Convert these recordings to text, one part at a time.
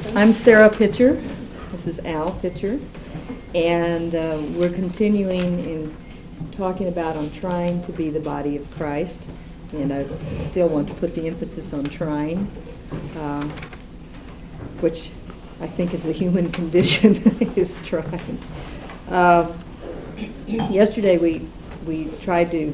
I'm Sarah Pitcher. This is Al Pitcher. And we're continuing in talking about on trying to be the body of Christ. And I still want to put the emphasis on trying, which I think is the human condition, is trying. Yesterday we tried to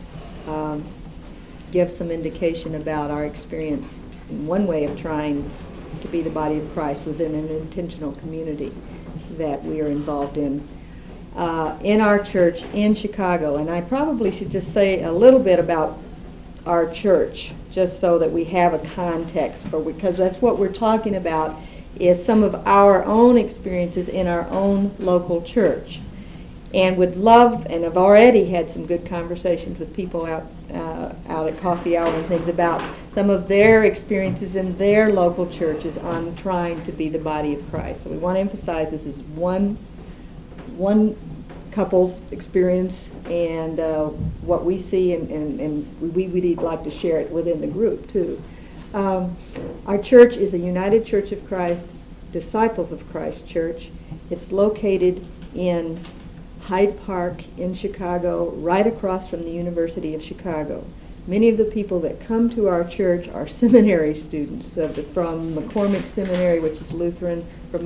give some indication about our experience. One way of trying to be the body of Christ was in an intentional community that we are involved in our church in Chicago. And I probably should just say a little bit about our church, just so that we have a context for, because that's what we're talking about, is some of our own experiences in our own local church. And would love, and have already had some good conversations with people out at coffee hour and things about some of their experiences in their local churches on trying to be the body of Christ. So we want to emphasize this is one couple's experience and what we see, and we'd like to share it within the group too. Our church is a United Church of Christ, Disciples of Christ Church. It's located in Hyde Park in Chicago, right across from the University of Chicago. Many of the people that come to our church are seminary students from McCormick Seminary, which is Lutheran, from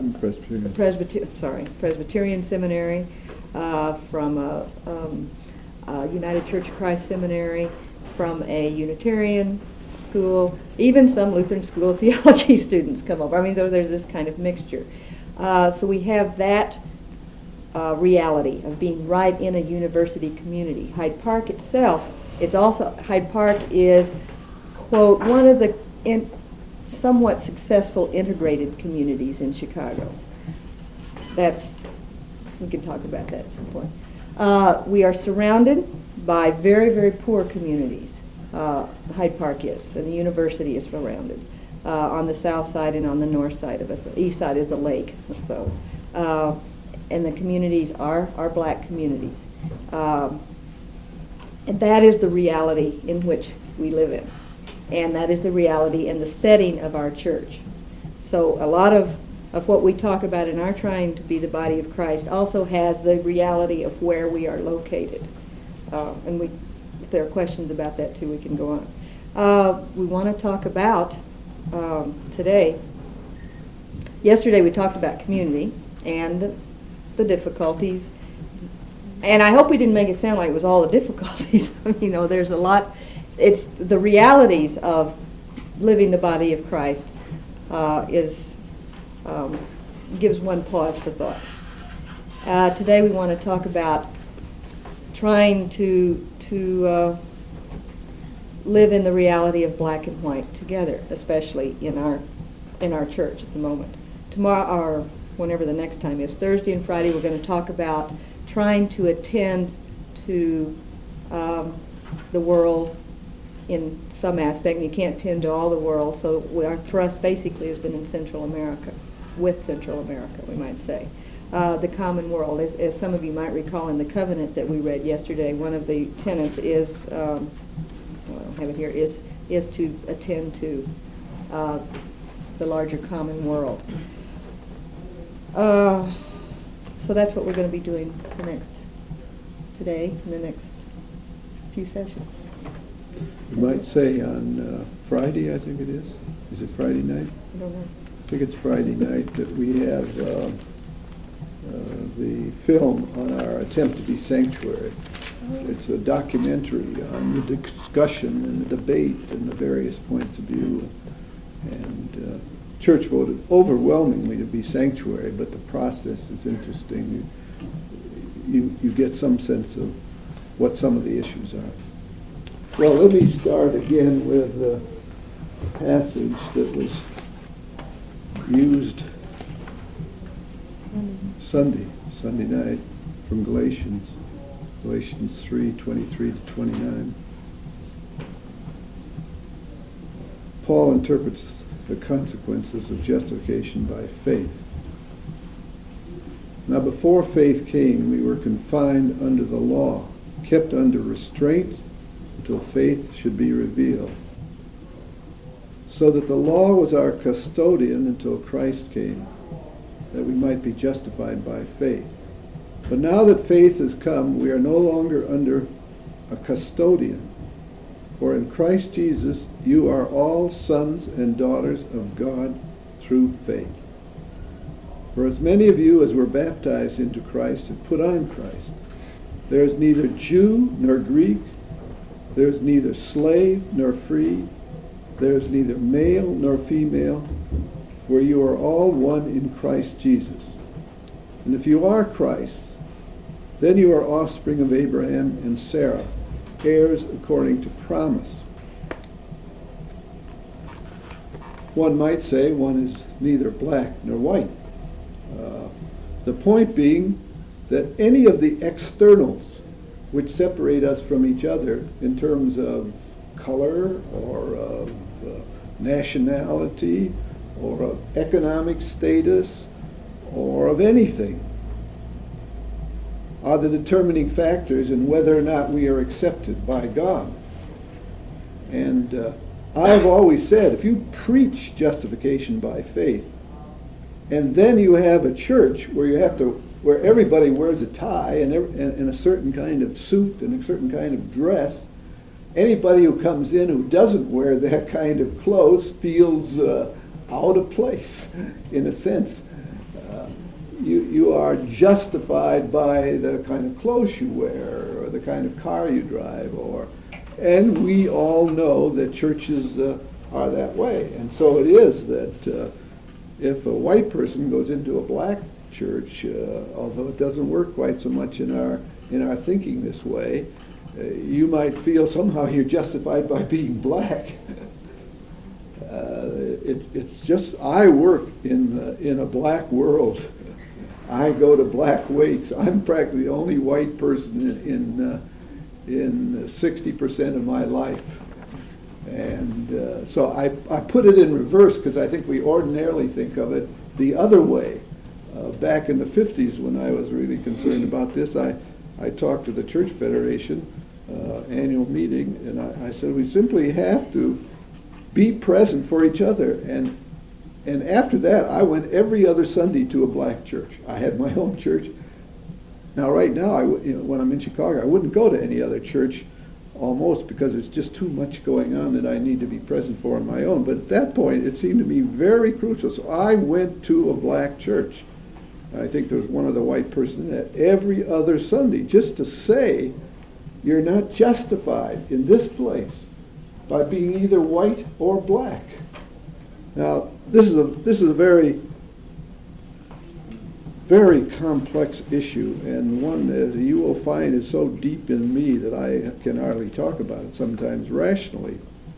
Presbyterian Seminary, from United Church of Christ Seminary, from a Unitarian school, even some Lutheran School of Theology students come over. I mean, there's this kind of mixture. So we have that reality of being right in a university community. Hyde Park itself, Hyde Park is, quote, one of the somewhat successful integrated communities in Chicago. We can talk about that at some point. We are surrounded by very, very poor communities. Hyde Park is, and the university is surrounded on the south side and on the north side of us. The east side is the lake. And the communities are black communities. And that is the reality in which we live in. And that is the reality and the setting of our church. So a lot of what we talk about in our trying to be the body of Christ also has the reality of where we are located. And if there are questions about that too, we can go on. We want to talk about today. Yesterday we talked about community and the difficulties, and I hope we didn't make it sound like it was all the difficulties. There's a lot. It's the realities of living the body of Christ gives one pause for thought. Today we want to talk about trying to live in the reality of black and white together, especially in our church at the moment. Tomorrow, or whenever the next time is, Thursday and Friday, we're going to talk about trying to attend to the world in some aspect. And you can't attend to all the world, so our thrust basically has been in Central America, with Central America, we might say. The common world, as some of you might recall in the covenant that we read yesterday, one of the tenets is, I don't have it here, is to attend to the larger common world. So that's what we're going to be doing today, in the next few sessions. You might say on Friday, I think it is. Is it Friday night? I don't know. I think it's Friday night that we have the film on our attempt to be sanctuary. It's a documentary on the discussion and the debate and the various points of view. And church voted overwhelmingly to be sanctuary, but the process is interesting. You get some sense of what some of the issues are. Well, let me start again with a passage that was used Sunday night from Galatians 3:23 to 29. Paul interprets the consequences of justification by faith. Now before faith came, we were confined under the law, kept under restraint until faith should be revealed. so that the law was our custodian until Christ came, that we might be justified by faith. But now that faith has come, we are no longer under a custodian. For in Christ Jesus you are all sons and daughters of God through faith. For as many of you as were baptized into Christ have put on Christ. There is neither Jew nor Greek, there is neither slave nor free, there is neither male nor female, for you are all one in Christ Jesus. And if you are Christ, then you are offspring of Abraham and Sarah, heirs according to promise. One might say one is neither black nor white. The point being that any of the externals which separate us from each other in terms of color or of nationality or of economic status or of anything are the determining factors in whether or not we are accepted by God. And I've always said, if you preach justification by faith, and then you have a church where everybody wears a tie and a certain kind of suit and a certain kind of dress, anybody who comes in who doesn't wear that kind of clothes feels out of place, in a sense. You are justified by the kind of clothes you wear or the kind of car you drive, and we all know that churches are that way. And so it is that if a white person goes into a black church, although it doesn't work quite so much in our thinking this way, you might feel somehow you're justified by being black. It's just, I work in a black world. I go to black wakes. I'm practically the only white person in 60% of my life. And so I put it in reverse because I think we ordinarily think of it the other way. Back in the 50s, when I was really concerned about this, I talked to the Church Federation annual meeting, and I said we simply have to be present for each other. And after that, I went every other Sunday to a black church. I had my own church. Now, right now, when I'm in Chicago, I wouldn't go to any other church almost because there's just too much going on that I need to be present for on my own. But at that point, it seemed to me very crucial. So I went to a black church. I think there was one other white person in that every other Sunday, just to say you're not justified in this place by being either white or black. Now, this is a very, very complex issue, and one that you will find is so deep in me that I can hardly talk about it sometimes rationally.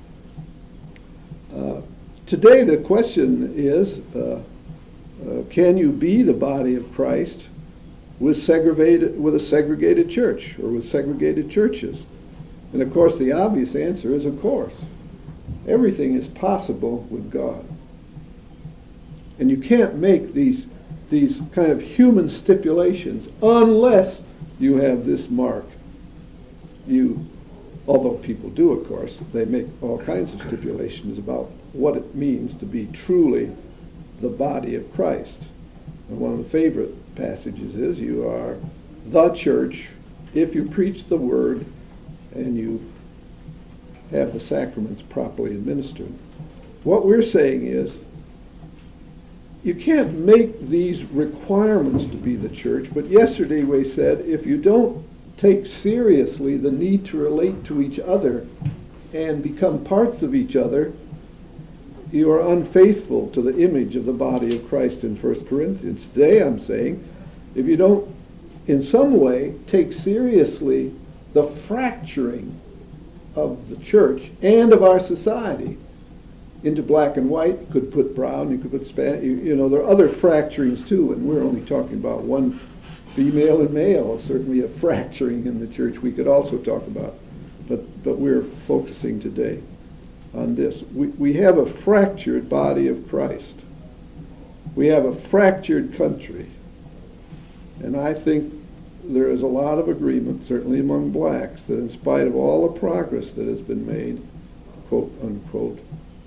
Today, the question is, can you be the body of Christ with a segregated church or with segregated churches? And of course, the obvious answer is, of course. Everything is possible with God. And you can't make these kind of human stipulations unless you have this mark. Although people do, of course, they make all kinds of stipulations about what it means to be truly the body of Christ. And one of the favorite passages is, you are the church if you preach the word and you have the sacraments properly administered. What we're saying is, you can't make these requirements to be the church, but yesterday we said if you don't take seriously the need to relate to each other and become parts of each other, you are unfaithful to the image of the body of Christ in 1 Corinthians. Today I'm saying, if you don't in some way take seriously the fracturing of the church and of our society into black and white, you could put brown, you could put Spanish, there are other fracturings too, and we're only talking about one, female and male, certainly a fracturing in the church we could also talk about, but we're focusing today on this. We have a fractured body of Christ. We have a fractured country. And I think there is a lot of agreement, certainly among blacks, that in spite of all the progress that has been made, quote unquote,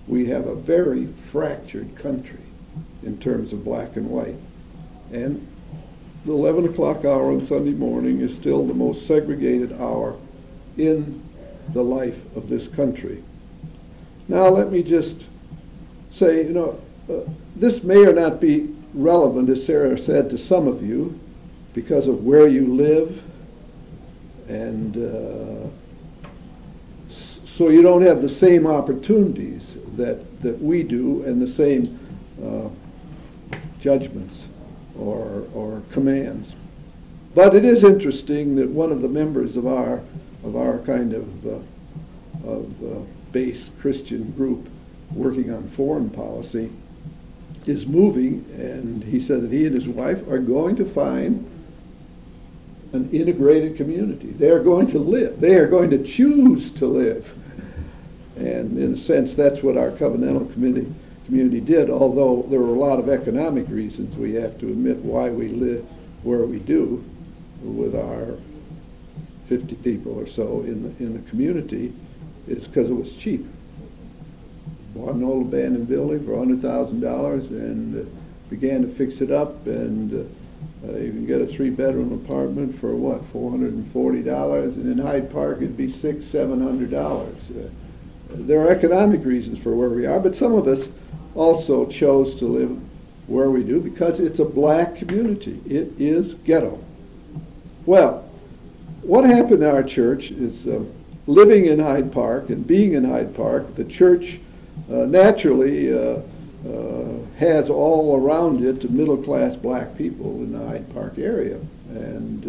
we have a very fractured country in terms of black and white. And the 11 o'clock hour on Sunday morning is still the most segregated hour in the life of this country. Now let me just say, this may or not be relevant, as Sarah said, to some of you because of where you live, and so you don't have the same opportunities that we do and the same judgments or commands. But it is interesting that one of the members of our kind of base Christian group working on foreign policy is moving, and he said that he and his wife are going to find an integrated community. They are going to live. They are going to choose to live. And in a sense, that's what our covenantal community did, although there were a lot of economic reasons, we have to admit, why we live where we do with our 50 people or so in the community, is because it was cheap. Bought an old abandoned building for $100,000 and began to fix it up, and you can get a 3-bedroom apartment for what, $440, and in Hyde Park it'd be $600-700. There are economic reasons for where we are, but some of us also chose to live where we do because it's a black community. It is ghetto. Well, what happened to our church is living in Hyde Park and being in Hyde Park, the church naturally has all around it middle-class black people in the Hyde Park area, and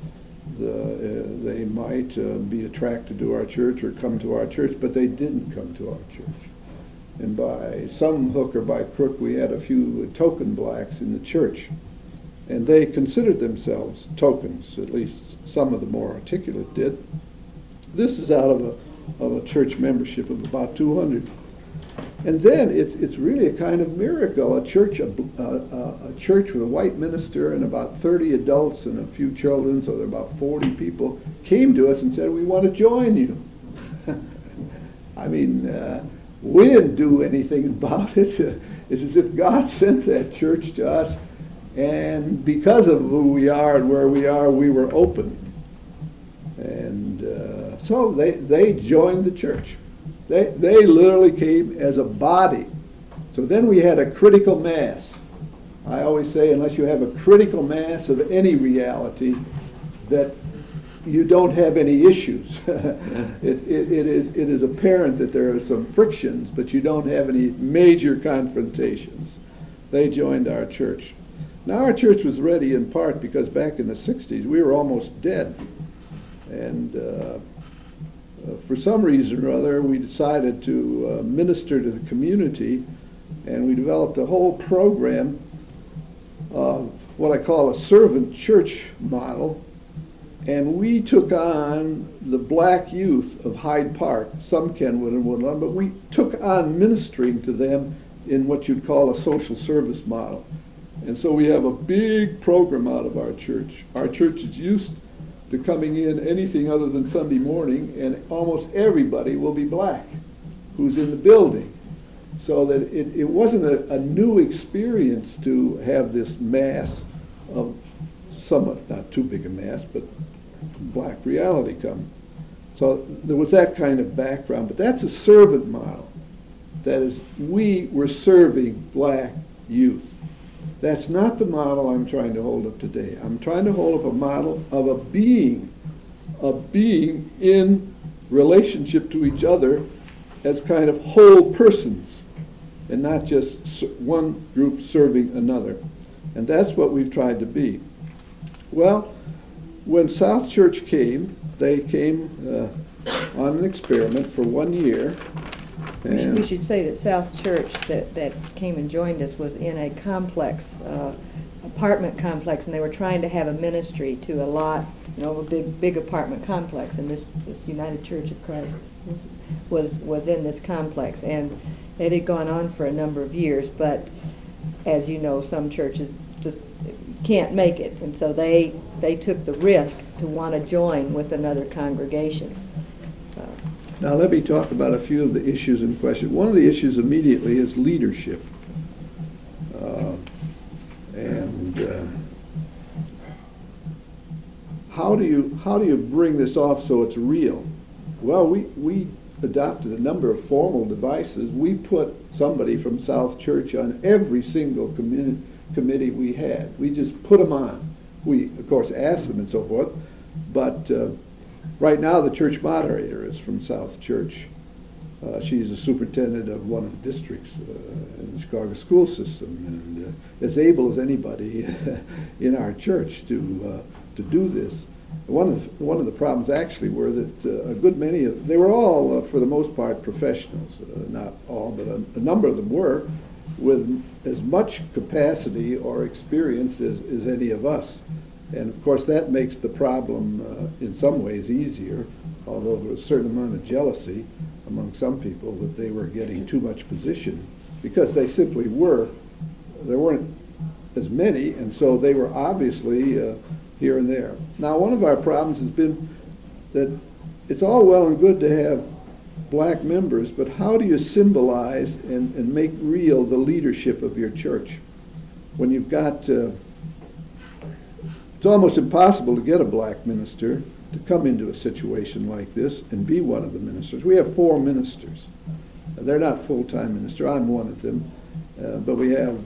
they might be attracted to our church or come to our church, but they didn't come to our church. And by some hook or by crook, we had a few token blacks in the church, and they considered themselves tokens, at least some of the more articulate did. This is out of a church membership of about 200. And then it's really a kind of miracle. A church with a white minister and about 30 adults and a few children, so there are about 40 people, came to us and said, "We want to join you." I mean, we didn't do anything about it. It's as if God sent that church to us, and because of who we are and where we are, we were open. And so they joined the church. They literally came as a body. So then we had a critical mass. I always say, unless you have a critical mass of any reality, that you don't have any issues. It is apparent that there are some frictions, but you don't have any major confrontations. They joined our church. Now our church was ready in part because back in the 60s we were almost dead. And for some reason or other, we decided to minister to the community, and we developed a whole program of what I call a servant church model, and we took on the black youth of Hyde Park, some Kenwood and Woodlawn, but we took on ministering to them in what you'd call a social service model. And so we have a big program out of our church. Our church is used to coming in anything other than Sunday morning, and almost everybody will be black who's in the building. So that it wasn't a new experience to have this mass of somewhat, not too big a mass, but black reality come. So there was that kind of background, but that's a servant model. That is, we were serving black youth. That's not the model I'm trying to hold up today. I'm trying to hold up a model of a being in relationship to each other as kind of whole persons, and not just one group serving another. And that's what we've tried to be. Well, when South Church came, they came on an experiment for 1 year. We should say that South Church that came and joined us was in a complex, apartment complex, and they were trying to have a ministry to a lot, a big apartment complex, and this United Church of Christ was in this complex, and it had gone on for a number of years, but as you know, some churches just can't make it, and so they took the risk to want to join with another congregation. Now let me talk about a few of the issues in question. One of the issues immediately is leadership. How do you bring this off so it's real? Well, we adopted a number of formal devices. We put somebody from South Church on every single committee we had. We just put them on. We, of course, asked them and so forth, but right now the church moderator is from South Church. She's the superintendent of one of the districts in the Chicago school system, and as able as anybody in our church to do this. One of the problems actually were that a good many they were all for the most part professionals, not all, but a number of them were, with as much capacity or experience as any of us. And of course that makes the problem in some ways easier, although there was a certain amount of jealousy among some people that they were getting too much position, because they simply were. There weren't as many, and so they were obviously here and there. Now, one of our problems has been that it's all well and good to have black members, but how do you symbolize and make real the leadership of your church? When you've got, it's almost impossible to get a black minister to come into a situation like this and be one of the ministers. We have 4 ministers. They're not full-time ministers. I'm one of them. But we have,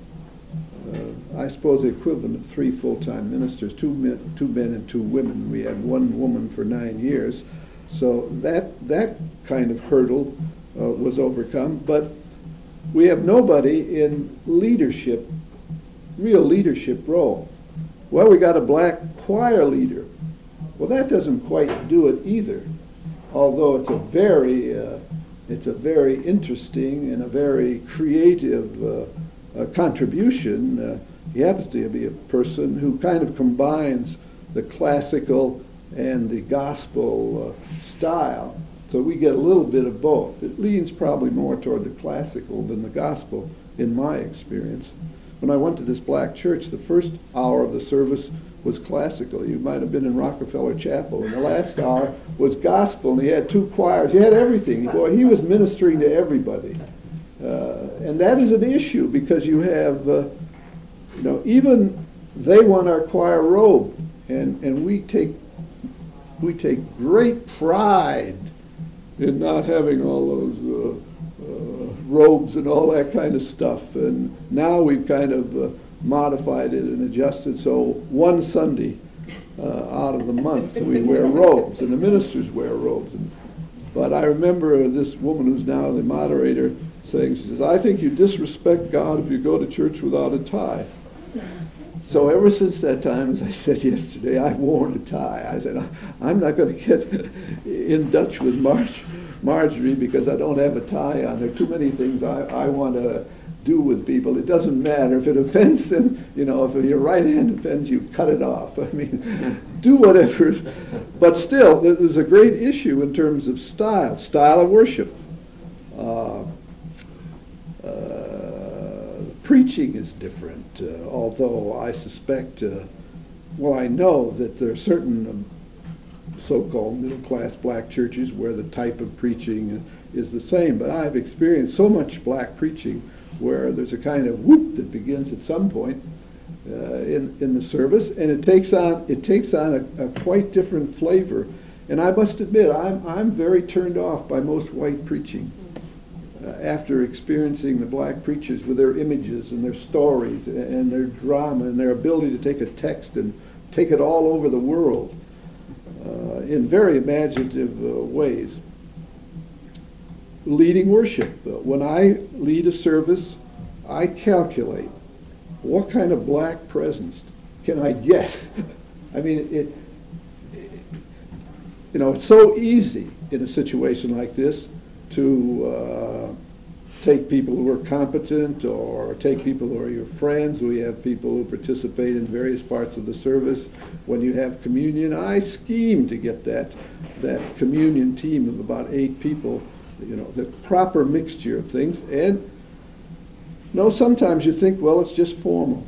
I suppose, the equivalent of 3 full-time ministers, 2 men and 2 women. We had 1 woman for 9 years. So that kind of hurdle was overcome. But we have nobody in leadership, real leadership role. Well, we got a black choir leader. Well, that doesn't quite do it either, although it's a very interesting and a very creative contribution. He happens to be a person who kind of combines the classical and the gospel style, so we get a little bit of both. It leans probably more toward the classical than the gospel, in my experience. When I went to this black church, the first hour of the service was classical. You might have been in Rockefeller Chapel, and the last hour was gospel, and he had 2 choirs. He had everything. Boy, he was ministering to everybody. And that is an issue, because you have, even they want our choir robe, and we take great pride in not having all those robes and all that kind of stuff. And now we've kind of modified it and adjusted, so one Sunday out of the month we wear robes, and the ministers wear robes. But I remember this woman who's now the moderator saying, she says, "I think you disrespect God if you go to church without a tie." So ever since that time, as I said yesterday, I've worn a tie. I said, I'm not going to get in Dutch with Marjorie because I don't have a tie on. There are too many things I want to do with people. It doesn't matter if it offends them. If your right hand offends you, cut it off. I mean, do whatever. But still, there's a great issue in terms of style of worship. Preaching is different, although I suspect, I know that there are certain so-called middle-class black churches where the type of preaching is the same, but I've experienced so much black preaching where there's a kind of whoop that begins at some point in the service, and it takes on a quite different flavor. And I must admit, I'm very turned off by most white preaching. After experiencing the black preachers with their images and their stories and their drama and their ability to take a text and take it all over the world in very imaginative ways. Leading worship. When I lead a service, I calculate what kind of black presence can I get. I mean, it's so easy in a situation like this to take people who are competent or take people who are your friends. We have people who participate in various parts of the service. When you have communion, I scheme to get that communion team of about 8 people, the proper mixture of things. And sometimes you think, well, it's just formal.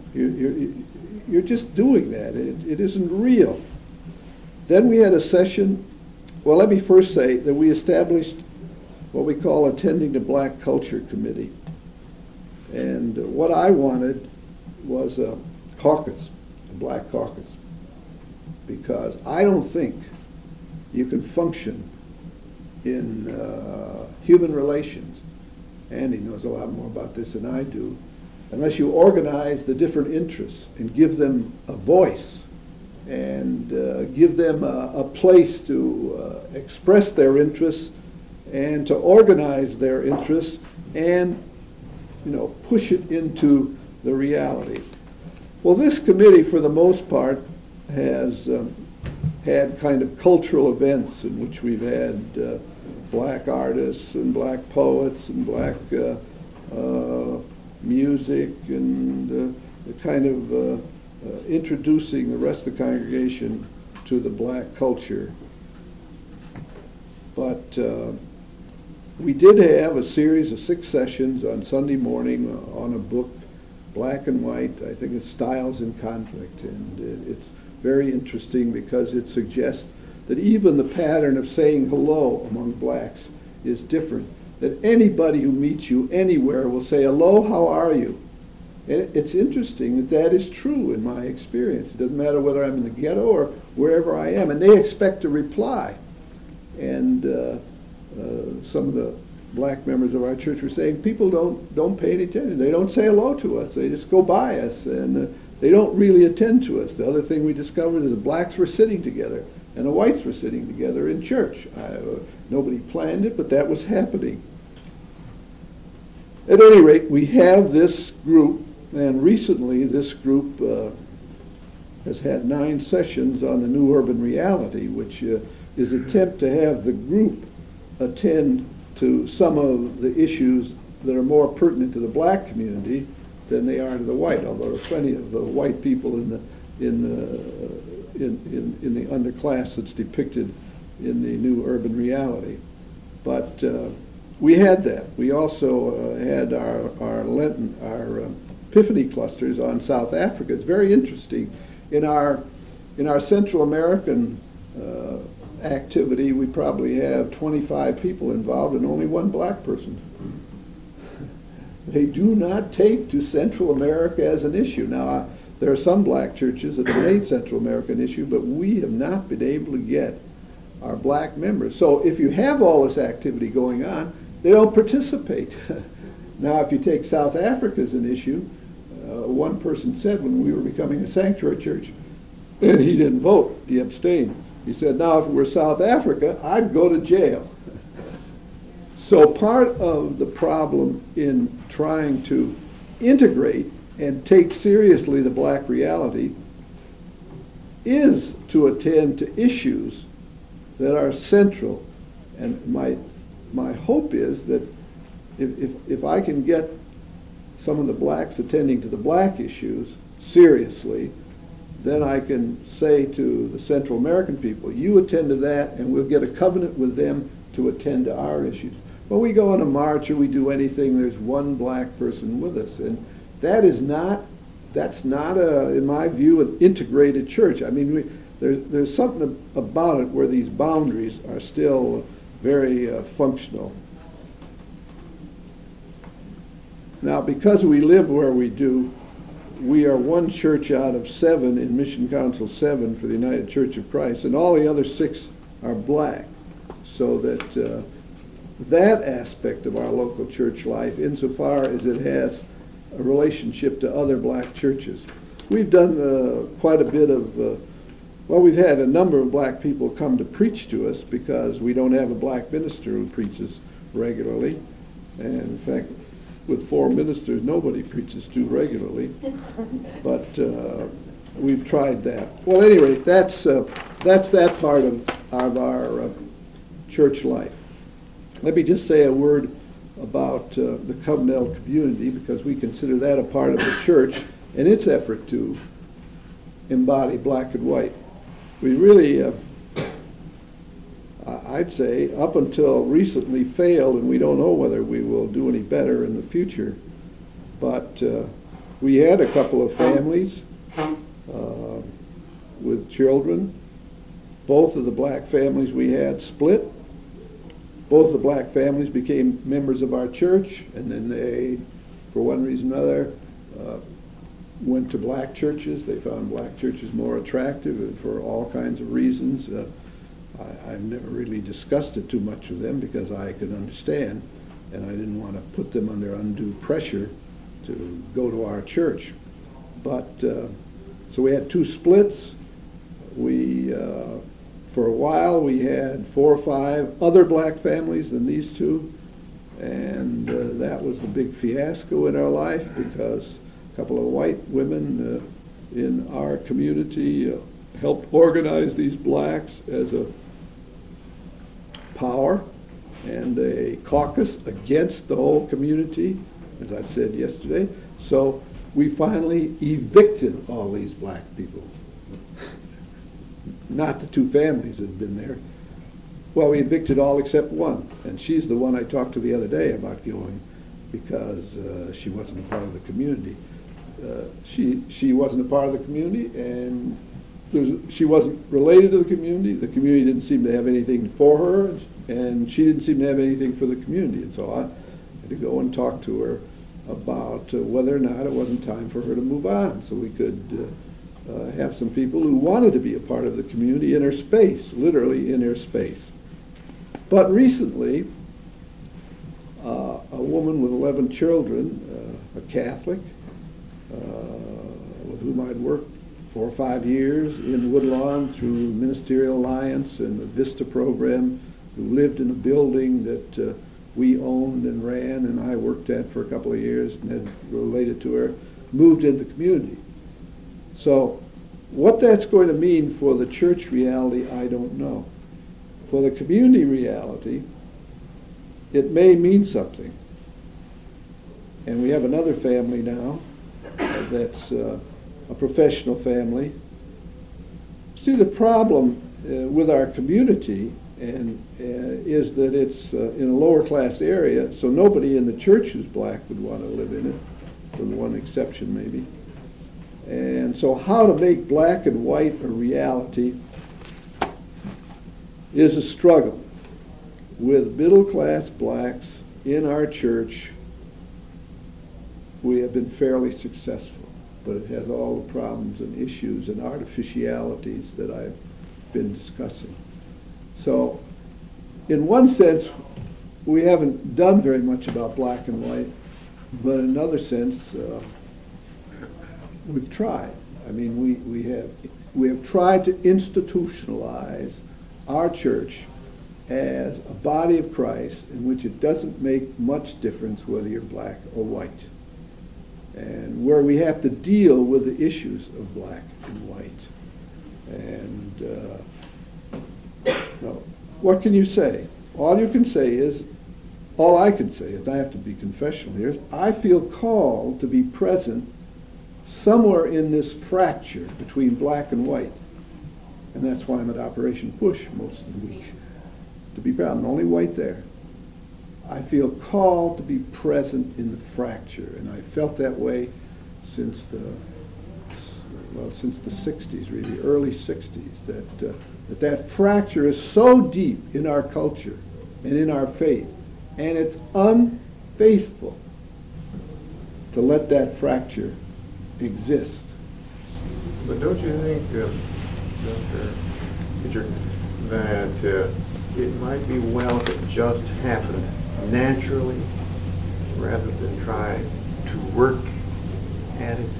You're just doing that. It isn't real. Then we had a session Well, let me first say that we established what we call Attending to Black Culture Committee. And what I wanted was a caucus, a black caucus, because I don't think you can function in human relations. Andy knows a lot more about this than I do, unless you organize the different interests and give them a voice and give them a place to express their interests and to organize their interests and, you know, push it into the reality. Well, this committee, for the most part, has had kind of cultural events in which we've had black artists and black poets and black music and kind of introducing the rest of the congregation to the black culture. But we did have a series of 6 sessions on Sunday morning on a book, Black and White. I think it's Styles in Conflict, and it's very interesting because it suggests that even the pattern of saying hello among blacks is different. That anybody who meets you anywhere will say, "Hello, how are you?" And it's interesting that that is true in my experience. It doesn't matter whether I'm in the ghetto or wherever I am, and they expect a reply. And some of the black members of our church were saying people don't pay any attention. They don't say hello to us. They just go by us, and they don't really attend to us. The other thing we discovered is the blacks were sitting together and the whites were sitting together in church. Nobody planned it, but that was happening. At any rate, we have this group, and recently this group has had 9 sessions on the New Urban Reality, which is an attempt to have the group attend to some of the issues that are more pertinent to the black community than they are to the white, although there are plenty of white people in the underclass that's depicted in the New Urban Reality. But we had that. We also had our Lenten, our Epiphany clusters on South Africa. It's very interesting. In our Central American activity, we probably have 25 people involved and only 1 black person. They do not take to Central America as an issue. Now, there are some black churches that have made Central America an issue, but we have not been able to get our black members. So if you have all this activity going on, they don't participate. Now, if you take South Africa as an issue, one person said when we were becoming a sanctuary church, and he didn't vote, he abstained. He said, now if it were South Africa, I'd go to jail. So part of the problem in trying to integrate and take seriously the black reality is to attend to issues that are central. And my hope is that if I can get some of the blacks attending to the black issues seriously, then I can say to the Central American people, you attend to that, and we'll get a covenant with them to attend to our issues. When we go on a march or we do anything, there's 1 black person with us, and that's not in my view, an integrated church. I mean, there's something about it where these boundaries are still very functional. Now, because we live where we do, we are 1 church out of 7 in Mission Council 7 for the United Church of Christ, and all the other 6 are black. So that that aspect of our local church life, insofar as it has a relationship to other black churches. We've done quite a bit of, we've had a number of black people come to preach to us because we don't have a black minister who preaches regularly. And in fact, with 4 ministers, nobody preaches too regularly. But we've tried that. Well, at any rate, that's that part of our church life. Let me just say a word about the covenantal community, because we consider that a part of the church and its effort to embody black and white. We really, I'd say, up until recently failed, and we don't know whether we will do any better in the future. But we had a couple of families with children, both of the black families we had split. Both of the black families became members of our church, and then they, for one reason or another, went to black churches. They found black churches more attractive for all kinds of reasons. I've never really discussed it too much with them because I could understand, and I didn't want to put them under undue pressure to go to our church. But so we had two splits. We, for a while, we had 4 or 5 other black families than these two, and that was the big fiasco in our life because a couple of white women in our community helped organize these blacks as a power and a caucus against the whole community, as I said yesterday. So we finally evicted all these black people. Not the two families that had been there. Well, we evicted all except one, and she's the one I talked to the other day about going because she wasn't a part of the community. She wasn't a part of the community, and she wasn't related to the community. The community didn't seem to have anything for her, and she didn't seem to have anything for the community. And so I had to go and talk to her about whether or not it wasn't time for her to move on so we could have some people who wanted to be a part of the community in her space, literally in her space. But recently, a woman with 11 children, a Catholic, with whom I'd worked 4 or 5 years in Woodlawn through Ministerial Alliance and the VISTA program, who lived in a building that we owned and ran and I worked at for a couple of years and had related to her, moved into the community. So what that's going to mean for the church reality, I don't know. For the community reality, it may mean something. And we have another family now that's a professional family. See, the problem with our community is that it's in a lower class area, so nobody in the church who's black would want to live in it, with one exception maybe. And so how to make black and white a reality is a struggle. With middle-class blacks in our church, we have been fairly successful, but it has all the problems and issues and artificialities that I've been discussing. So, in one sense, we haven't done very much about black and white, but in another sense, we've tried. I mean, we have tried to institutionalize our church as a body of Christ in which it doesn't make much difference whether you're black or white, and where we have to deal with the issues of black and white. And no, what can you say? All you can say is, all I can say is, I have to be confessional here, is I feel called to be present somewhere in this fracture between black and white. And that's why I'm at Operation Push most of the week. To be proud, I'm the only white there. I feel called to be present in the fracture, and I felt that way since the 60s, really, early 60s, that fracture is so deep in our culture and in our faith, and it's unfaithful to let that fracture exist. But don't you think, Dr. Pitcher, that it might be well if it just happened naturally rather than try to work at it?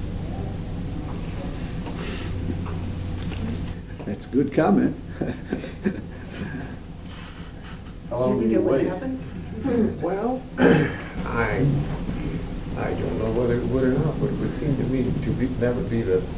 That's a good comment. How long do you wait? Well, I don't know whether it would or not, but it would seem to me that would be the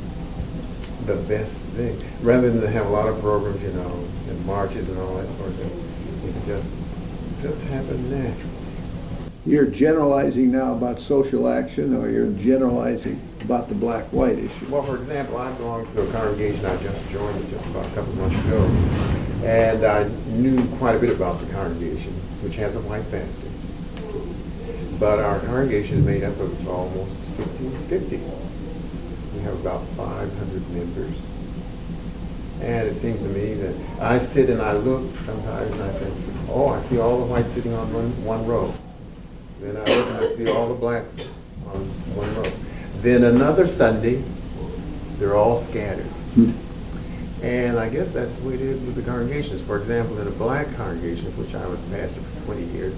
best thing, rather than to have a lot of programs, and marches and all that sort of thing. It could just happen naturally. You're generalizing now about social action, or you're generalizing about the black-white issue? Well, for example, I belong to a congregation I just joined just about a couple of months ago, and I knew quite a bit about the congregation, which has a white pastor. But our congregation is made up of almost 50-50. We have about 500 members. And it seems to me that I sit and I look sometimes and I say, oh, I see all the whites sitting on one row. Then I look and I see all the blacks on one row. Then another Sunday, they're all scattered. And I guess that's the way it is with the congregations. For example, in a black congregation, of which I was pastor for 20 years,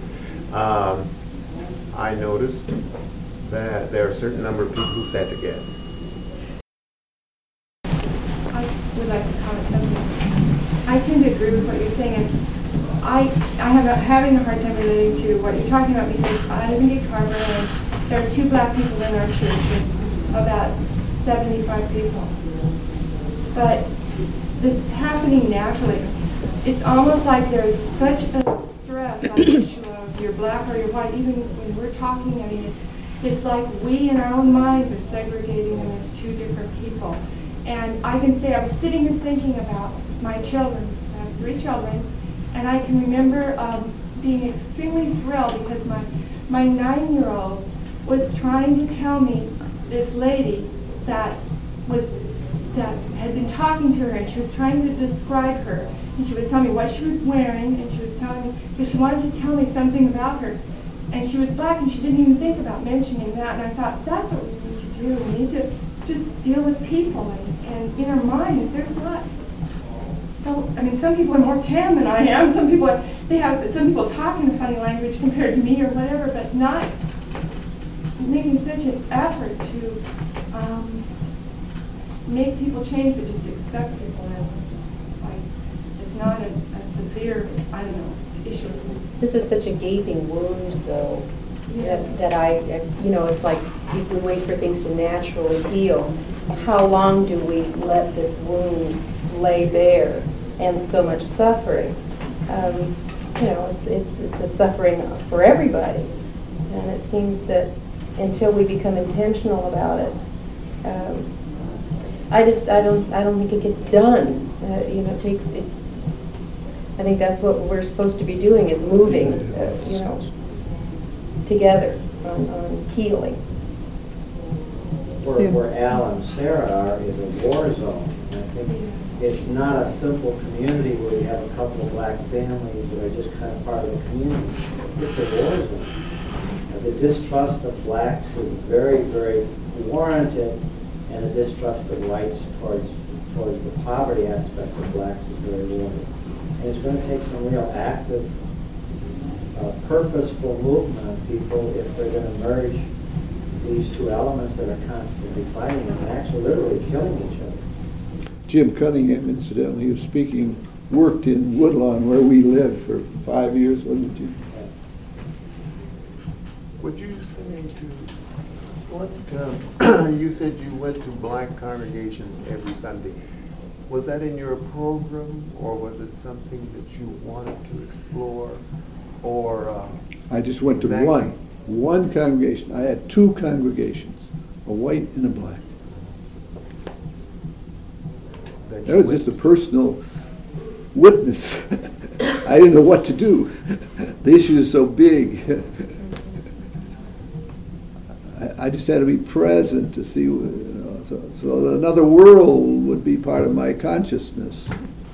I noticed that there are a certain number of people who sat together. I would like to comment something. I tend to agree with what you're saying. And I have having a hard time relating to what you're talking about because I live in Gig Harbor and there are 2 black people in our church and about 75 people. But this is happening naturally. It's almost like there's such a stress on the issue of you're black or you're white. Even when we're talking, I mean, it's like we in our own minds are segregating them as 2 different people. And I can say I was sitting here thinking about my children. I have 3 children. And I can remember being extremely thrilled because my 9-year-old was trying to tell me this lady that had been talking to her, and she was trying to describe her. And she was telling me what she was wearing, and she was telling me, because she wanted to tell me something about her. And she was black, and she didn't even think about mentioning that. And I thought, that's what we need to do. We need to just deal with people. And in our mind, if there's not... So, I mean, some people are more tan than I am. Some people talk in funny language compared to me or whatever, but not making such an effort to make people change, but just accept people as like it's not a severe, I don't know, issue. This is such a gaping wound, though, Yeah. that it's like if we wait for things to naturally heal, how long do we let this wound lay bare and so much suffering? It's a suffering for everybody, and it seems that until we become intentional about it, I don't think it gets done. It takes. I think that's what we're supposed to be doing is moving, together on healing. Where Al and Sarah are is a war zone. And I think it's not a simple community where you have a couple of black families that are just kind of part of the community. It's a war zone. The distrust of blacks is very, very warranted, and the distrust of whites towards the poverty aspect of blacks is very warranted. And it's going to take some real active, purposeful movement of people if they're going to merge these 2 elements that are constantly fighting and actually literally killing each other. Jim Cunningham, incidentally, who's speaking, worked in Woodlawn where we lived for 5 years, wasn't you? Would you say to what you said you went to black congregations every Sunday? Was that in your program, or was it something that you wanted to explore, or? I just went to Exactly. one congregation. I had 2 congregations, a white and a black. That That you was went just a personal witness. I didn't know what to do. The issue is so big. I just had to be present to see, so another world would be part of my consciously.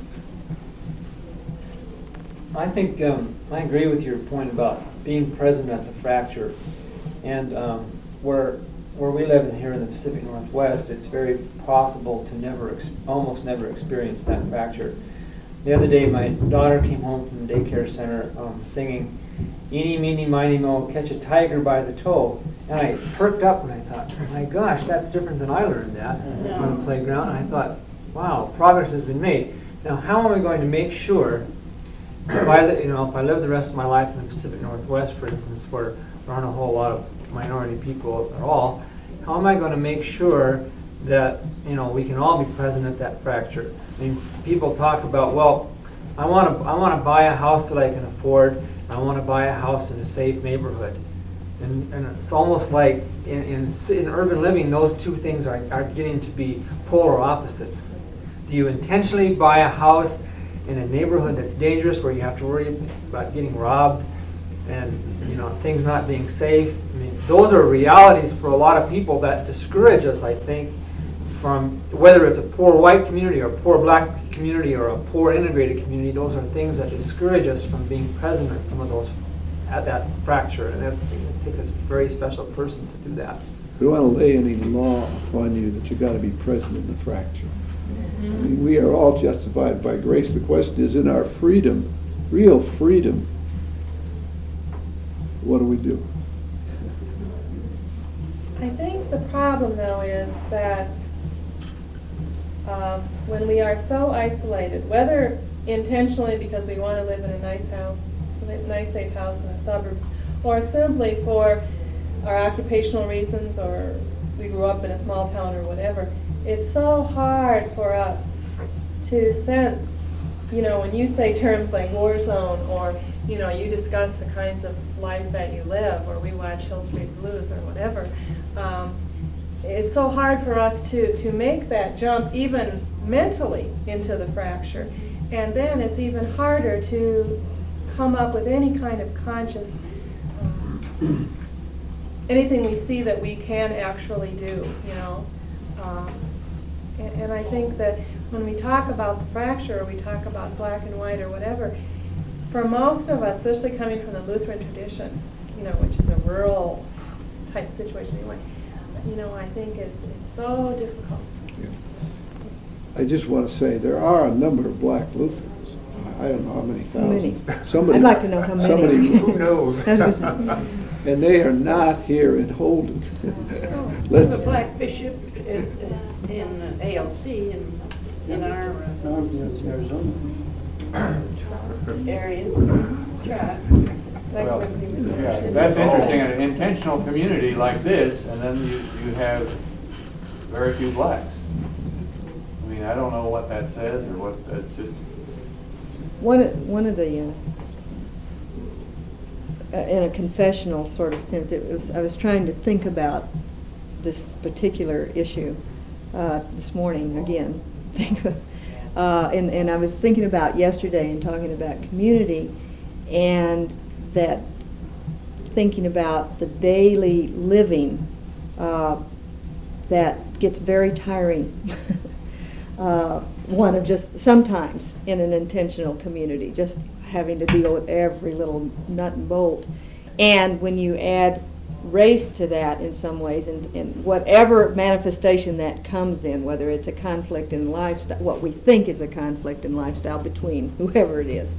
I think I agree with your point about being present at the fracture, and where we live here in the Pacific Northwest, it's very possible to almost never experience that fracture. The other day, my daughter came home from the daycare center singing, "Eeny, meeny, miny, mo, catch a tiger by the toe." And I perked up and I thought, oh my gosh, that's different than I learned that on the playground. And I thought, wow, progress has been made. Now, how am I going to make sure, if I live the rest of my life in the Pacific Northwest, for instance, where there aren't a whole lot of minority people at all, how am I going to make sure that we can all be present at that fracture? I mean, people talk about, well, I want to buy a house that I can afford. I want to buy a house in a safe neighborhood. And it's almost like in urban living, those 2 things are getting to be polar opposites. Do you intentionally buy a house in a neighborhood that's dangerous, where you have to worry about getting robbed and things not being safe? I mean, those are realities for a lot of people that discourage us, I think, from, whether it's a poor white community or a poor black community or a poor integrated community, those are things that discourage us from being present at some of those, at that fracture. And it takes a very special person to do that. We don't want to lay any law upon you that you've got to be present in the fracture. I mean, we are all justified by grace. The question is, in our freedom, real freedom, what do we do? I think the problem, though, is that when we are so isolated, whether intentionally because we want to live in a nice house, nice safe house in the suburbs, or simply for our occupational reasons, or we grew up in a small town or whatever, it's so hard for us to sense, when you say terms like war zone, or, you discuss the kinds of life that you live, or we watch Hill Street Blues or whatever, it's so hard for us to make that jump even mentally into the fracture. And then it's even harder to come up with any kind of conscious, anything we see that we can actually do, And I think that when we talk about the fracture, or we talk about black and white or whatever, for most of us, especially coming from the Lutheran tradition, which is a rural type situation anyway, I think it's so difficult. Yeah. I just want to say there are a number of black Lutherans. I don't know how many How many? thousands. Somebody, I'd like to know how many. Who knows? And they are not here in Holden. The black bishop in ALC in our area. Well, yeah, that's interesting, an intentional community like this, and then you have very few blacks. I mean, I don't know what that says, or what, that's just... One of the, in a confessional sort of sense, I was trying to think about this particular issue this morning again. And I was thinking about yesterday and talking about community, and that thinking about the daily living that gets very tiring. One of just sometimes in an intentional community, just having to deal with every little nut and bolt. And when you add race to that in some ways, and whatever manifestation that comes in, whether it's a conflict in lifestyle, what we think is a conflict in lifestyle between whoever it is.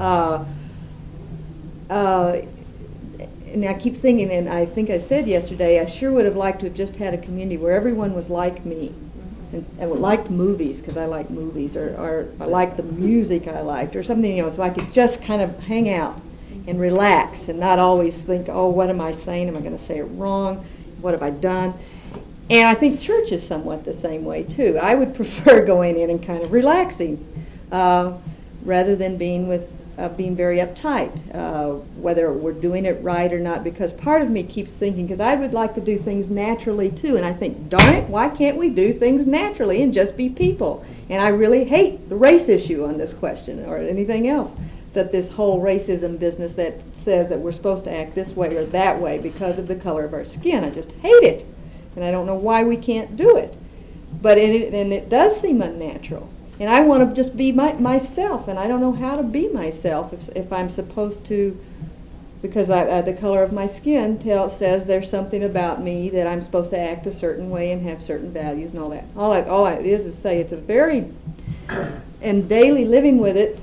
And I keep thinking, and I think I said yesterday, I sure would have liked to have just had a community where everyone was like me. And liked movies, because I like movies, or I liked the music I liked, or something, so I could just kind of hang out and relax and not always think, oh, what am I saying? Am I going to say it wrong? What have I done? And I think church is somewhat the same way, too. I would prefer going in and kind of relaxing rather than being very uptight, whether we're doing it right or not, because part of me keeps thinking, because I would like to do things naturally too, and I think, darn it, why can't we do things naturally and just be people? And I really hate the race issue on this question, or anything else, that this whole racism business that says that we're supposed to act this way or that way because of the color of our skin. I just hate it, and I don't know why we can't do it. But it does seem unnatural. And I want to just be myself, and I don't know how to be myself if I'm supposed to, because the color of my skin says there's something about me that I'm supposed to act a certain way and have certain values and all that. All it is say it's a very, and daily living with it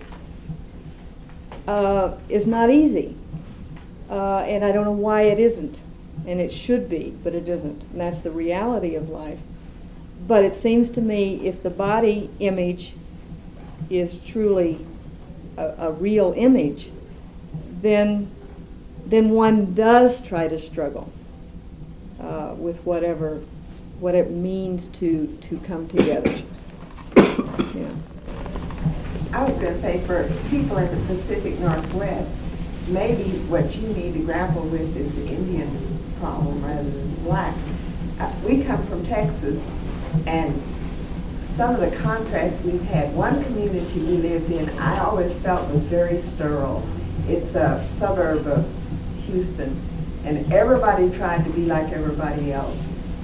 is not easy. And I don't know why it isn't. And it should be, but it isn't. And that's the reality of life. But it seems to me if the body image is truly a real image, then one does try to struggle with what it means to come together. Yeah. I was going to say, for people in the Pacific Northwest, maybe what you need to grapple with is the Indian problem rather than black. We come from Texas, and some of the contrasts we've had, one community we lived in, I always felt was very sterile. It's a suburb of Houston, and everybody tried to be like everybody else.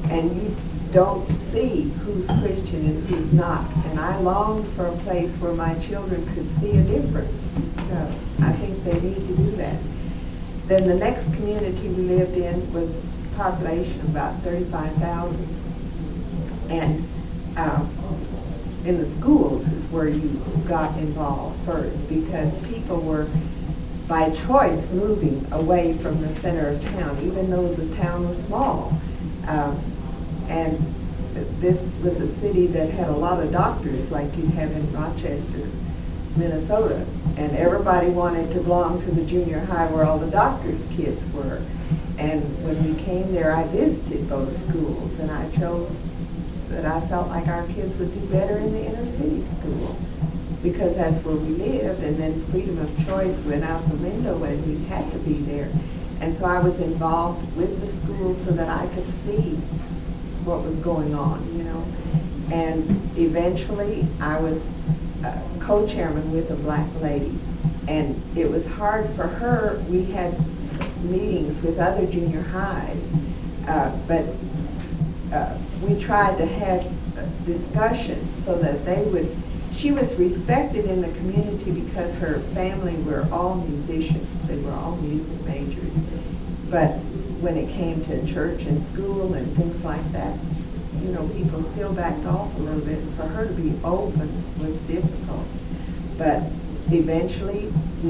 and you don't see who's Christian and who's not. And I longed for a place where my children could see a difference. So I think they need to do that. Then the next community we lived in was population of about 35,000. And in the schools is where you got involved first, because people were by choice moving away from the center of town, even though the town was small. And this was a city that had a lot of doctors like you have in Rochester, Minnesota. And everybody wanted to belong to the junior high where all the doctors' kids were. And when we came there, I visited both schools, and I chose that I felt like our kids would do better in the inner city school, because that's where we lived, and then freedom of choice went out the window when we had to be there. And so I was involved with the school so that I could see what was going on, you know. And eventually I was co-chairman with a black lady, and it was hard for her. We had meetings with other junior highs, but we tried to have discussions so that they would, she was respected in the community because her family were all musicians. They were all music majors. But when it came to church and school and things like that, you know, people still backed off a little bit. For her to be open was difficult. But eventually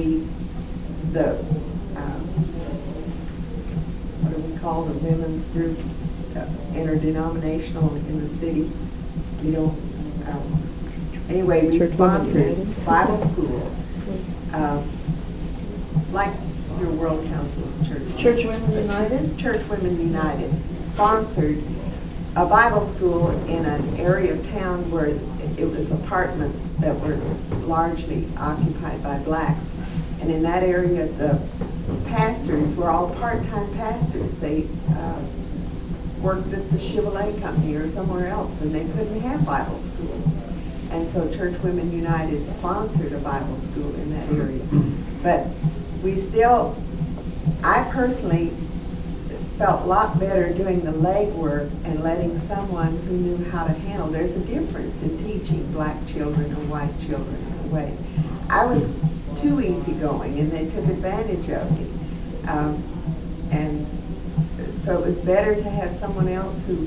what do we call the women's group, interdenominational in the city, you know, anyway, we sponsored Bible school, like your World Council of Churches. Church Women United? Church Women United sponsored a Bible school in an area of town where it was apartments that were largely occupied by blacks. And in that area, the pastors were all part-time pastors. They worked at the Chevrolet Company or somewhere else, and they couldn't have Bible school. And so Church Women United sponsored a Bible school in that area. But we still, I personally felt a lot better doing the legwork and letting someone who knew how to handle. There's a difference in teaching black children or white children in a way. I was too easygoing, and they took advantage of me. And so it was better to have someone else who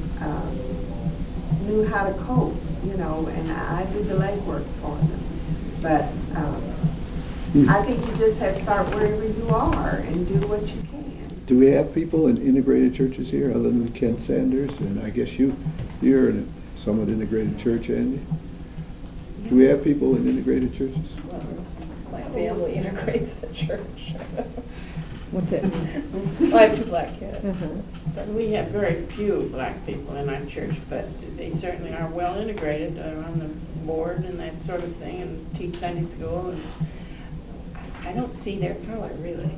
knew how to cope, you know, and I did the legwork for them. But I think you just have to start wherever you are and do what you can. Do we have people in integrated churches here other than Ken Sanders? And I guess you're in a somewhat integrated church, Andy? Do we have people in integrated churches? My family integrates the church. What's it? Well, I have 2 black kids. We have very few black people in our church, but they certainly are well integrated. They're on the board and that sort of thing, and teach Sunday school. And I don't see their color, really.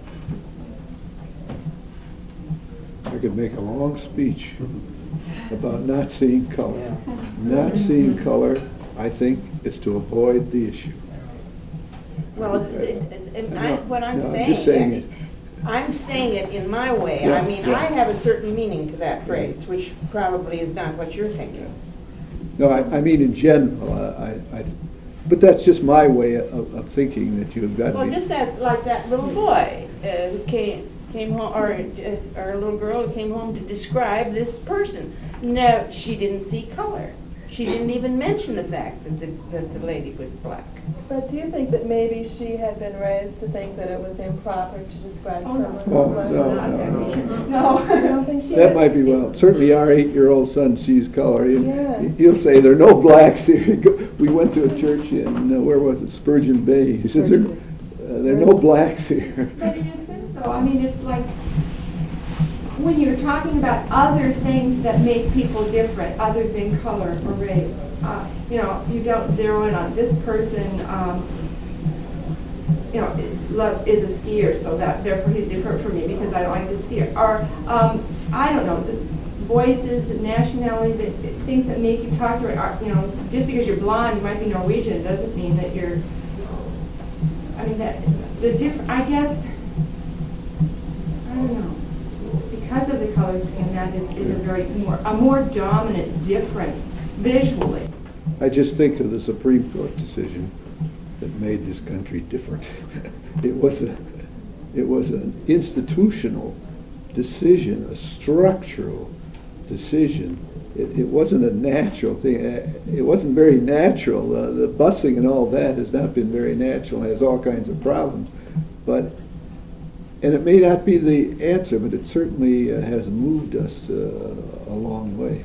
I could make a long speech about not seeing color. Not seeing color, I think, is to avoid the issue. Well, what I'm saying, just saying it. I'm saying it in my way. Yeah, I mean, yeah. I have a certain meaning to that phrase, which probably is not what you're thinking. No, I mean in general. But that's just my way of thinking, that you've got to Well, be. just like that little boy who came home, or a little girl who came home to describe this person. No, she didn't see color. She didn't even mention the fact that the lady was black. But do you think that maybe she had been raised to think that it was improper to describe Oh, no. someone Oh, as no, black? no. No, I don't think she That did. might be well. Certainly our 8-year-old son sees color. Yeah. He'll say, there are no blacks here. We went to a church in, where was it, Spurgeon Bay. He says, there are no blacks here. But it is this though, I mean, it's like, when you're talking about other things that make people different, other than color or race, you know, you don't zero in on this person, you know, is a skier, so that therefore he's different from me because I don't like to ski. Or, I don't know, the voices, nationality, the things that make you talk to her, you know, just because you're blonde, you might be Norwegian, it doesn't mean that you're, I mean, that, the different, I guess, I don't know. because of the color scheme, that is a more dominant difference visually. I just think of the Supreme Court decision that made this country different. It was an institutional decision, a structural decision. It wasn't a natural thing. It wasn't very natural. The busing and all that has not been very natural, has all kinds of problems. And it may not be the answer, but it certainly has moved us a long way.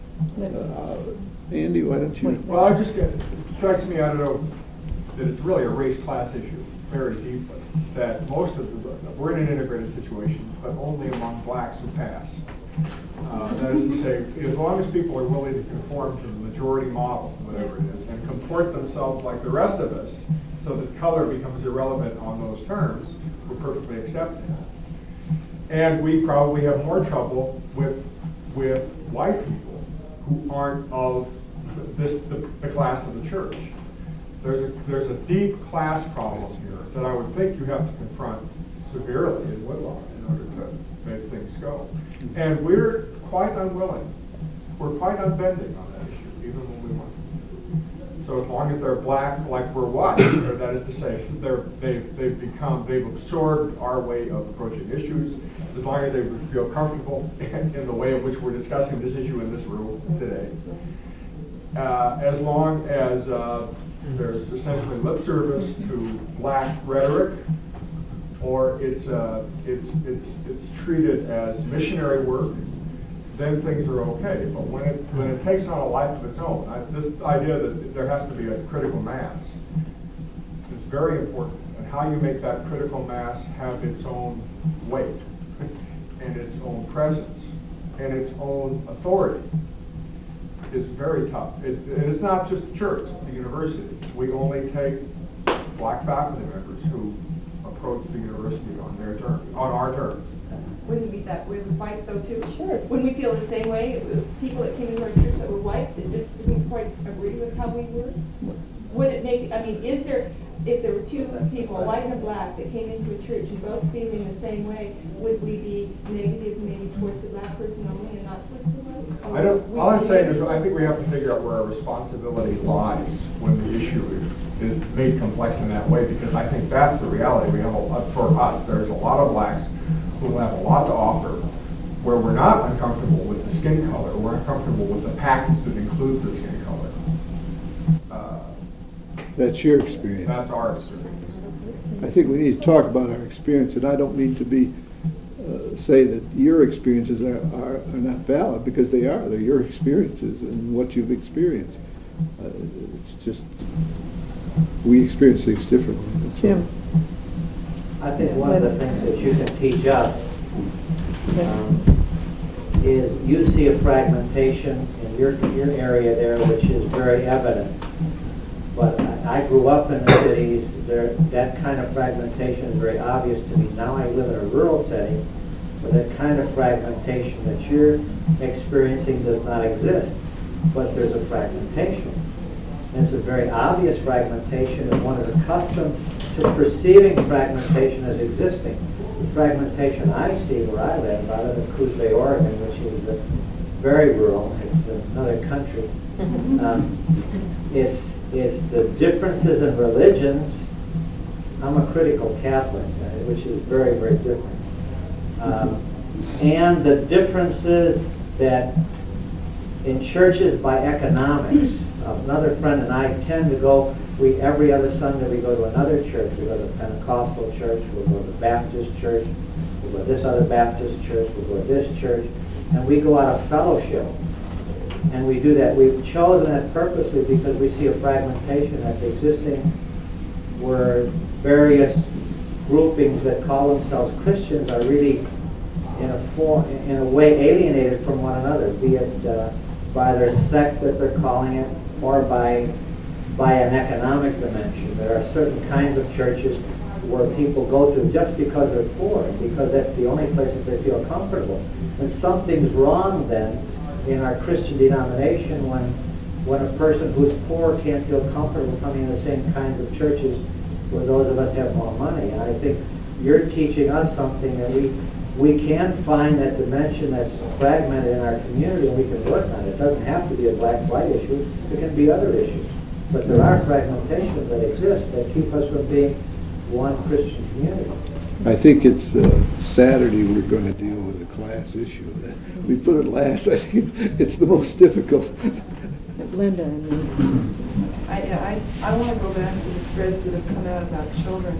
Andy, why don't you? Well, it strikes me, I don't know, that it's really a race-class issue, very deeply. That we're in an integrated situation, but only among blacks who pass. That is to say, as long as people are willing to conform to the majority model, whatever it is, and comport themselves like the rest of us, so that color becomes irrelevant on those terms, we're perfectly accepting. And we probably have more trouble with white people who aren't of the class of the church. There's a deep class problem here that I would think you have to confront severely in Woodlawn in order to make things go. And we're quite unwilling. We're quite unbending on that issue, even when we want to. So as long as they're black like we're white, or that is to say, they've absorbed our way of approaching issues, as long as they feel comfortable in the way in which we're discussing this issue in this room today. As long as there's essentially lip service to black rhetoric, or it's treated as missionary work, then things are okay. But when it takes on a life of its own, this idea that there has to be a critical mass is very important. And how you make that critical mass have its own weight, and its own presence, and its own authority is very tough. It's not just the church, it's the university. We only take black faculty members who approach the university on their terms, on our terms. Wouldn't it be that way with white though too? Sure. Wouldn't we feel the same way with people that came into our church that were white that just didn't quite agree with how we were? Would it make, I mean, if there were two people, white and black, that came into a church and both feeling the same way, would we be negative maybe towards the black person only and not towards the white? All I'm saying is I think we have to figure out where our responsibility lies when the issue is made complex in that way, because I think that's the reality. We have for us, there's a lot of blacks who have a lot to offer, where we're not uncomfortable with the skin color, we're uncomfortable with the package that includes the skin color. That's your experience. That's our experience. I think we need to talk about our experience, and I don't mean to say that your experiences are not valid, because they are. They're your experiences and what you've experienced. It's just, we experience things differently. Jim? I think one of the things that you can teach us is you see a fragmentation in your area there, which is very evident. But I grew up in the cities. That kind of fragmentation is very obvious to me. Now I live in a rural setting, but that kind of fragmentation that you're experiencing does not exist. But there's a fragmentation. And it's a very obvious fragmentation, and one is accustomed to perceiving fragmentation as existing. The fragmentation I see where I live, out of Coos Bay, Oregon, which is very rural, it's another country. It's the differences in religions. I'm a critical Catholic, which is very, very different. And the differences that in churches by economics. Another friend and I tend to go, every other Sunday we go to another church. We go to the Pentecostal church, we'll go to the Baptist church, we'll go to this other Baptist church, we'll go to this church, and we go out of fellowship. And we do that. We've chosen it purposely because we see a fragmentation that's existing where various groupings that call themselves Christians are really in a way alienated from one another, be it by their sect that they're calling it, or by an economic dimension. There are certain kinds of churches where people go to just because they're poor, because that's the only place that they feel comfortable. And something's wrong then in our Christian denomination when a person who's poor can't feel comfortable coming in the same kinds of churches where those of us have more money. And I think you're teaching us something that we can find that dimension that's fragmented in our community, and we can work on it. It doesn't have to be a black-white issue. It can be other issues. But there are fragmentations that exist that keep us from being one Christian community. I think it's Saturday we're going to deal with the class issue. We put it last. I think it's the most difficult. Linda, I mean. I want to go back to the threads that have come out about children.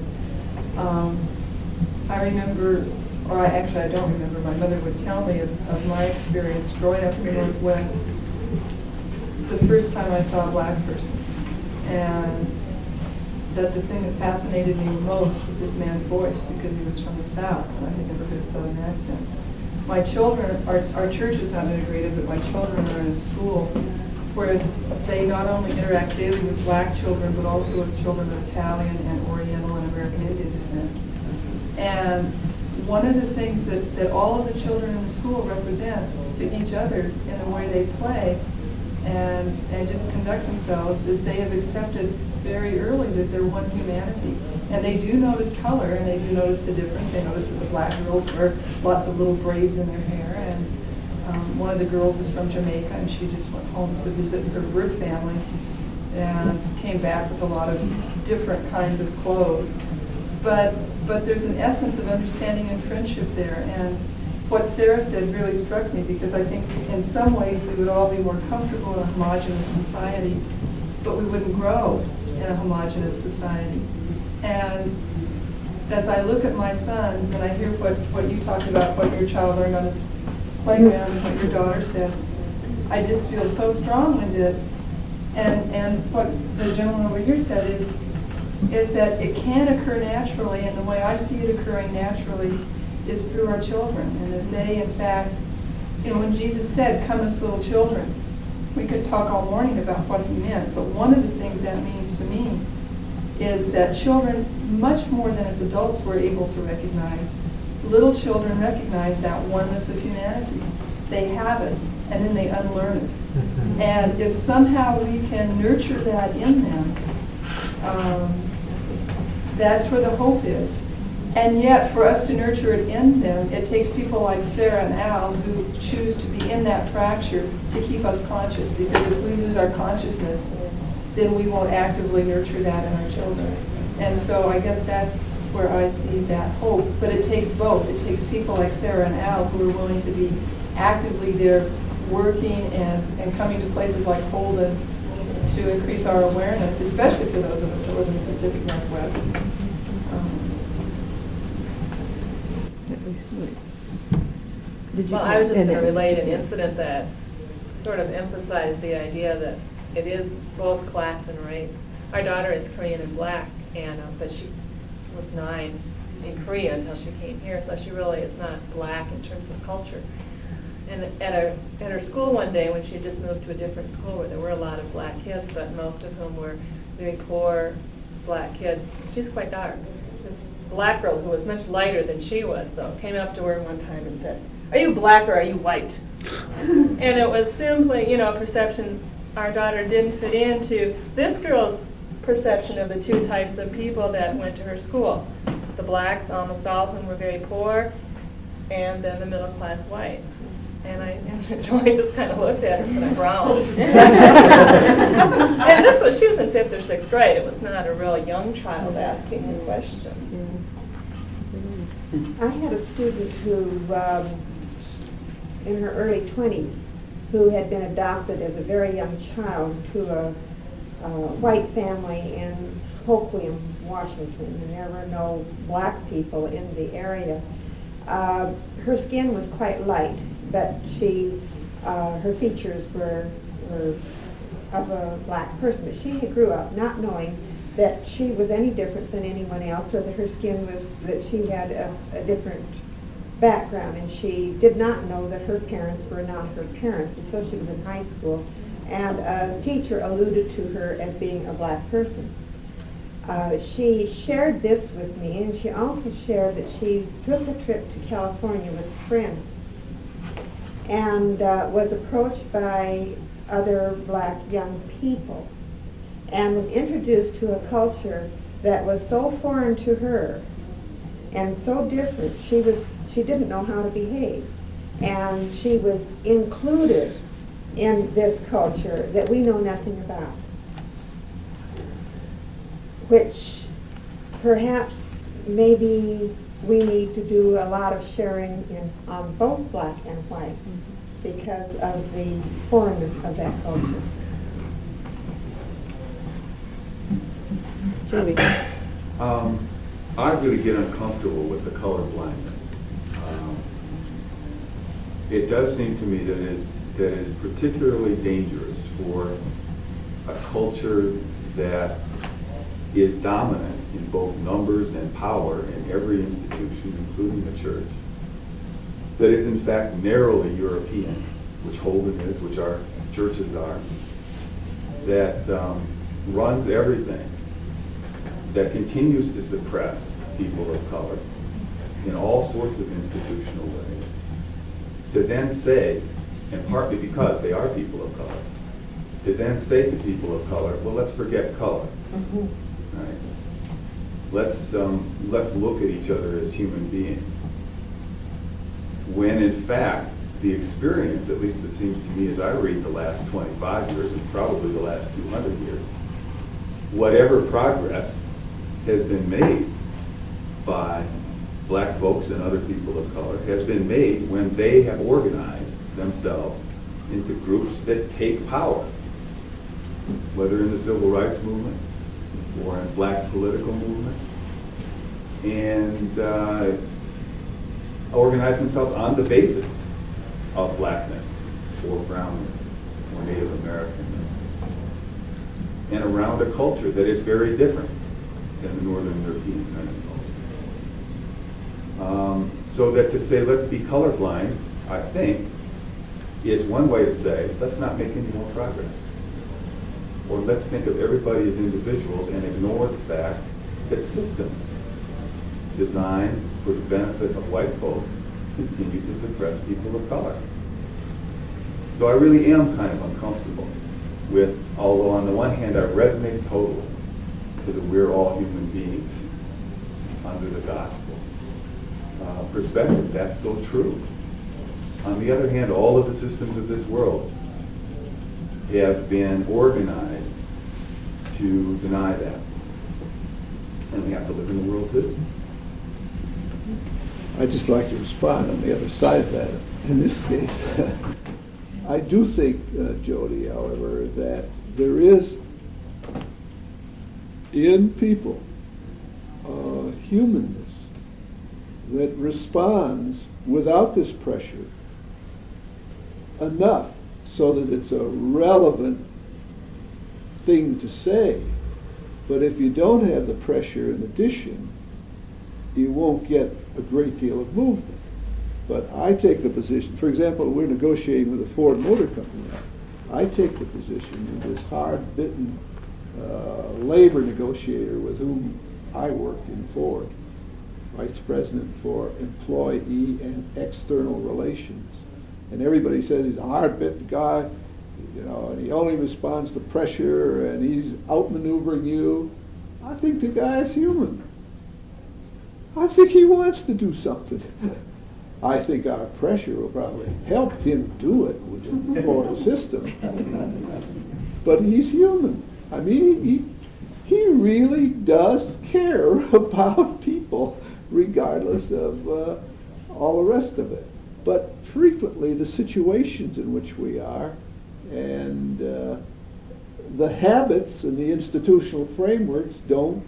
I remember, or I don't remember, my mother would tell me of my experience growing up in the Northwest, the first time I saw a black person. And that the thing that fascinated me most was this man's voice, because he was from the South, and I had never heard a Southern accent. My children, our church is not integrated, but my children are in a school where they not only interact daily with black children, but also with children of Italian and Oriental and American Indian descent. And one of the things that all of the children in the school represent to each other in the way they play and just conduct themselves is they have accepted very early that they're one humanity. And they do notice color, and they do notice the difference. They notice that the black girls wear lots of little braids in their hair, and one of the girls is from Jamaica, and she just went home to visit her birth family and came back with a lot of different kinds of clothes. But there's an essence of understanding and friendship there. And what Sarah said really struck me, because I think in some ways we would all be more comfortable in a homogeneous society, but we wouldn't grow in a homogeneous society. And as I look at my sons and I hear what you talked about, what your child learned on the playground and what your daughter said, I just feel so strong with it. And what the gentleman over here said is that it can occur naturally, and the way I see it occurring naturally is through our children. And that they, in fact, when Jesus said, "Come as little children," we could talk all morning about what he meant, but one of the things that means to me is that children, much more than as adults we're able to recognize, little children recognize that oneness of humanity. They have it, and then they unlearn it. And if somehow we can nurture that in them, that's where the hope is. And yet, for us to nurture it in them, it takes people like Sarah and Al who choose to be in that fracture to keep us conscious, because if we lose our consciousness, then we won't actively nurture that in our children. And so I guess that's where I see that hope. But it takes both. It takes people like Sarah and Al who are willing to be actively there working and coming to places like Holden to increase our awareness, especially for those of us who live in the Pacific Northwest. Well, I was just going to relate an incident that sort of emphasized the idea that it is both class and race. Our daughter is Korean and black, but she was 9 in Korea until she came here, so she really is not black in terms of culture. And at her school one day, when she had just moved to a different school where there were a lot of black kids, but most of whom were very poor black kids, she's quite dark. This black girl, who was much lighter than she was, though, came up to her one time and said, "Are you black or are you white?" And it was simply, a perception our daughter didn't fit into this girl's perception of the two types of people that went to her school. The blacks, almost all of whom were very poor, and then the middle class whites. And Joy just kind of looked at her and said, "I'm brown." And she was in 5th or 6th grade. It was not a real young child asking the question. I had a student who, in her early 20s, who had been adopted as a very young child to a white family in Hoquiam, Washington, and there were no black people in the area. Her skin was quite light, but her features were of a black person. But she grew up not knowing that she was any different than anyone else, or that her skin was, that she had a different background, and she did not know that her parents were not her parents until she was in high school, and a teacher alluded to her as being a black person. She shared this with me, and she also shared that she took a trip to California with a friend and was approached by other black young people and was introduced to a culture that was so foreign to her and so different. She she didn't know how to behave. And she was included in this culture that we know nothing about, which perhaps maybe we need to do a lot of sharing on both black and white because of the foreignness of that culture. Judy? I really get uncomfortable with the color blindness. It does seem to me that it is particularly dangerous for a culture that is dominant in both numbers and power in every institution, including the church, that is in fact narrowly European, which Holden is, which our churches are, that runs everything, that continues to suppress people of color in all sorts of institutional ways, to then say, and partly because they are people of color, to then say to people of color, well, let's forget color. Right? Let's look at each other as human beings. When in fact, the experience, at least it seems to me as I read the last 25 years and probably the last 200 years, whatever progress has been made by black folks and other people of color has been made when they have organized themselves into groups that take power, whether in the civil rights movement or in black political movements, and organize themselves on the basis of blackness or brownness or Native Americanness, and around a culture that is very different than the Northern European kind of culture. So that to say, let's be colorblind, I think, is one way to say, let's not make any more progress. Or let's think of everybody as individuals and ignore the fact that systems designed for the benefit of white folk continue to suppress people of color. So I really am kind of uncomfortable with, although on the one hand I resonate totally to the we're all human beings under the gospel perspective. That's so true. On the other hand, all of the systems of this world have been organized to deny that. And we have to live in the world too. I'd just like to respond on the other side of that. In this case, I do think, Jody, however, that there is in people humanness that responds without this pressure enough so that it's a relevant thing to say. But if you don't have the pressure in addition, you won't get a great deal of movement. But I take the position, for example, we're negotiating with the Ford Motor Company now. I take the position that this hard-bitten labor negotiator with whom I worked in Ford, Vice President for Employee and External Relations. And everybody says he's a hard-bitten guy, you know, and he only responds to pressure and he's outmaneuvering you. I think the guy is human. I think he wants to do something. I think our pressure will probably help him do it with the Ford system. But he's human. I mean, he really does care about people, regardless of all the rest of it. But frequently, the situations in which we are and the habits and the institutional frameworks don't,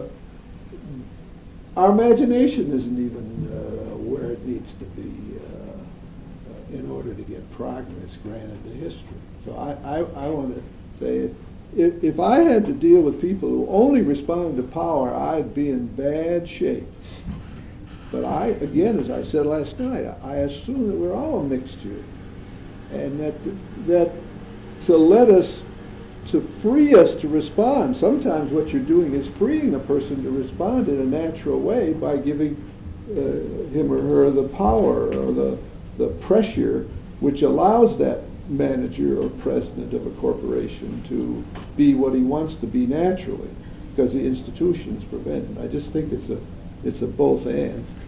our imagination isn't even where it needs to be in order to get progress granted to history. So I want to say, if I had to deal with people who only responded to power, I'd be in bad shape. But again, as I said last night, I assume that we're all a mixture, and that to free us to respond, sometimes what you're doing is freeing a person to respond in a natural way by giving him or her the power or the pressure which allows that manager or president of a corporation to be what he wants to be naturally, because the institutions prevent it. I just think it's a both and.